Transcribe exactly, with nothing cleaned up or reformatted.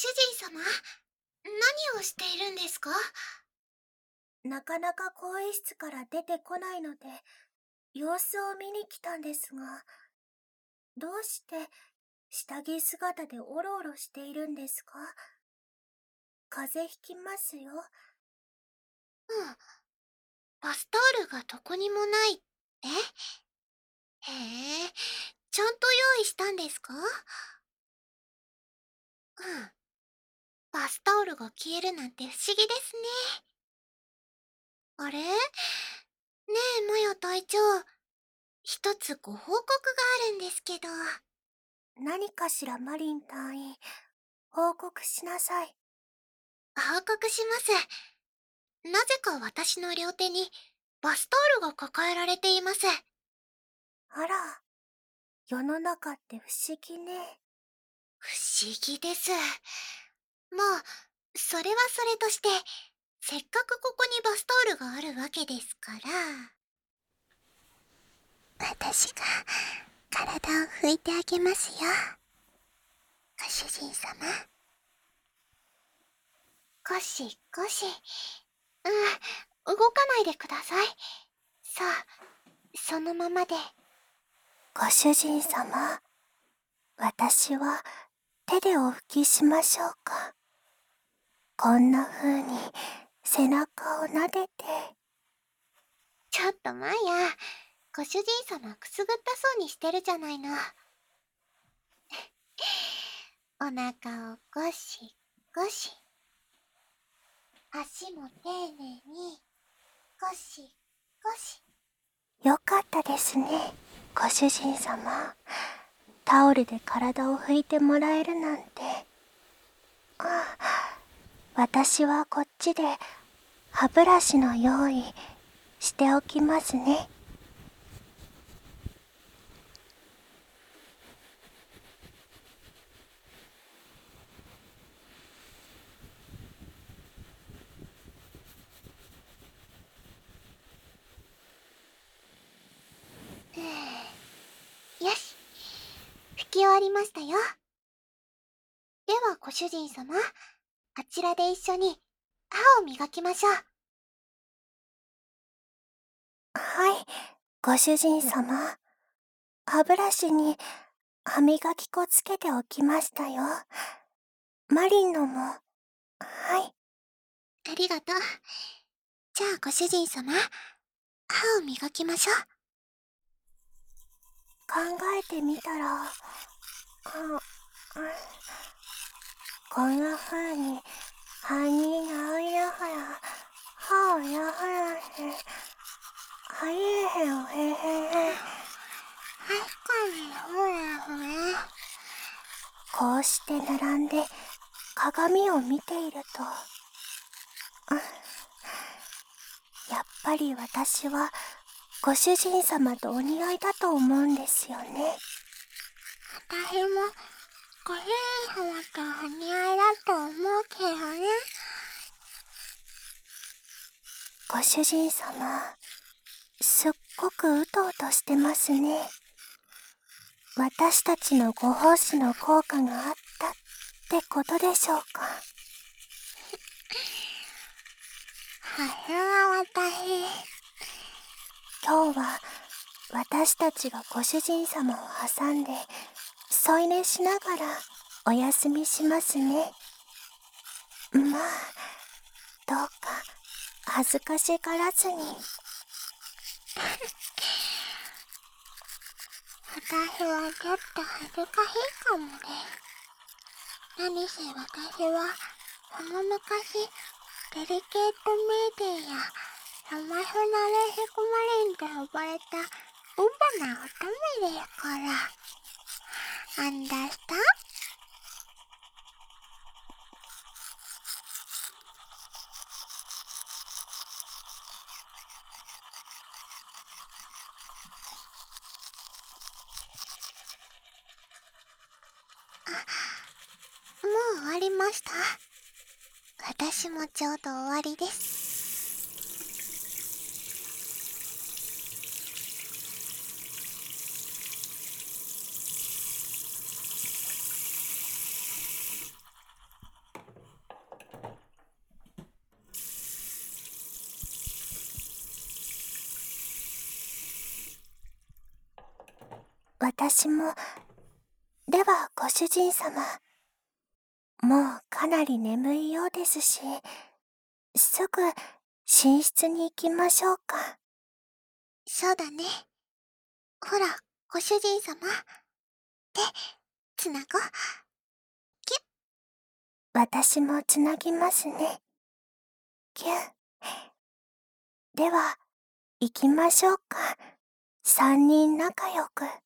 主人様、何をしているんですか？ なかなか更衣室から出てこないので、様子を見に来たんですが、どうして下着姿でおろおろしているんですか？風邪ひきますよ。 うん、バスタオルがどこにもないって？へえ、ちゃんと用意したんですか？うん、バスタオルが消えるなんて不思議ですね。あれねえ、マヤ隊長、一つご報告があるんですけど。 何かしらマリン隊員、報告しなさい。 報告します。なぜか私の両手にバスタオルが抱えられています。 あら、世の中って不思議ね。 不思議です。まあ、それはそれとして、せっかくここにバスタオルがあるわけですから、私が体を拭いてあげますよ。ご主人様。ゴシゴシ。うん、動かないでください。さあ、そのままで。 ご主人様、私は手でお拭きしましょうか。こんな風に背中を撫でて。 ちょっとマヤ、ご主人様くすぐったそうにしてるじゃないの。お腹をゴシゴシ。足も丁寧にゴシゴシ。 よかったですね、ご主人様。タオルで体を拭いてもらえるなんて。ああ、私はこっちで歯ブラシの用意しておきますね。 よし、拭き終わりましたよ。ではご主人様、あちらで一緒に歯を磨きましょう。 はい、ご主人様。歯ブラシに歯磨き粉つけておきましたよ。マリンのも。はい。 ありがとう。じゃあご主人様、歯を磨きましょう。 考えてみたら、あ、うん、こんな風に歯に直りながら歯をやはらしてはえへんへへへ。 確かに、ほらほら。 こうして並んで鏡を見ていると、うん、やっぱり私はご主人様とお似合いだと思うんですよね。 私もご主人様とお似合いだと思うけどね。 ご主人様、すっごくうとうとしてますね。私たちのご奉仕の効果があったってことでしょうか。 さすが私。 今日は私たちがご主人様を挟んで添い寝しながらお休みしますね。まあ、どうか恥ずかしがらずに。 私はちょっと恥ずかしいかもね。何せ私は、その昔、デリケートメイデンやサマソナレシコマリンと呼ばれたウバな乙女ですから。アンダースタン？もう終わりました。私もちょうど終わりです。 私も。ではご主人様、もうかなり眠いようですし、すぐ寝室に行きましょうか。 そうだね。ほら、ご主人様。手、つなご。キュッ。 私もつなぎますね。キュン。では、行きましょうか。三人仲良く。